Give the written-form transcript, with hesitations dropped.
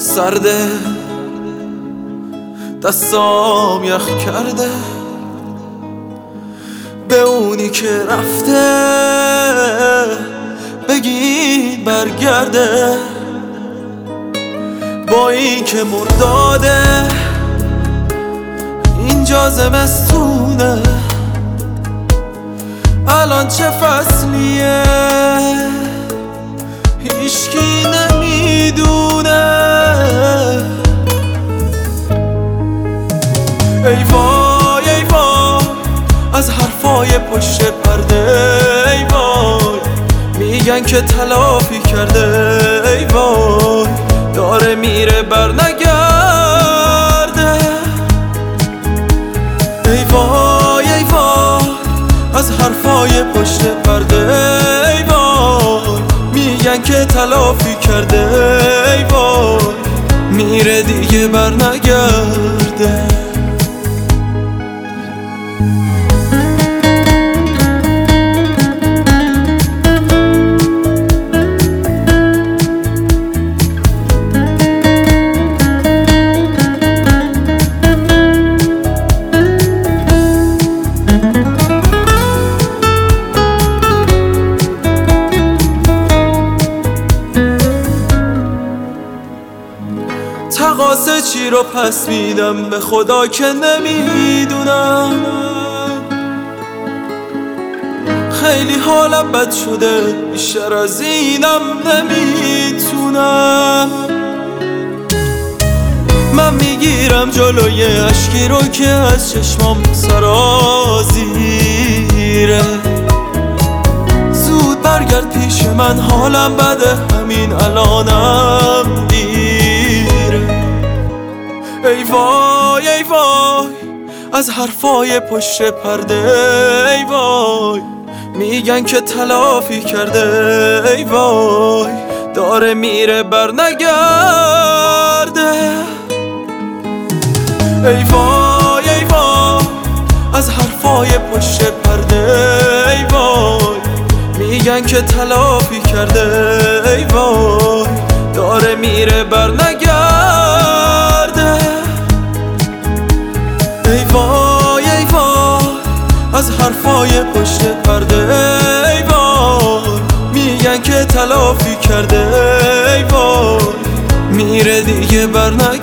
سرده، دستام یخ کرده. به اونی که رفته بگید برگرده، با این که مرداده اینجا زمستونه. الان چه فصلیه هیچکی نمیدونه. ای وای ای وای از حرفای پشت پرده، ای وای میگن که تلافی کرده. ای وای داره میره برنگرده. ای وای ای وای از حرفای پشت پرده، ای وای میگن که تلافی کرده. ای وای میره دیگه برنگرده. تقاصه چی رو پس میدم به خدا که نمیدونم. خیلی حالم بد شده بیشتر از اینم نمیتونم. من میگیرم جلوی اشکی رو که از چشمام سرازیره. زود برگرد پیش من حالم بده همین الانم دیره. ای وای ای وای از حرفای پشت پرده، ای وای میگن که تلافی کرده. ای وای داره میره برنگرده. ای وای ای وای از حرفای پشت پرده، ای وای میگن که تلافی کرده. ای وای داره میره برنگرده. ای وای ای وای از حرفای پشت پرده، ای وای میگن که تلافی کرده. ای وای میره دیگه برنگرده.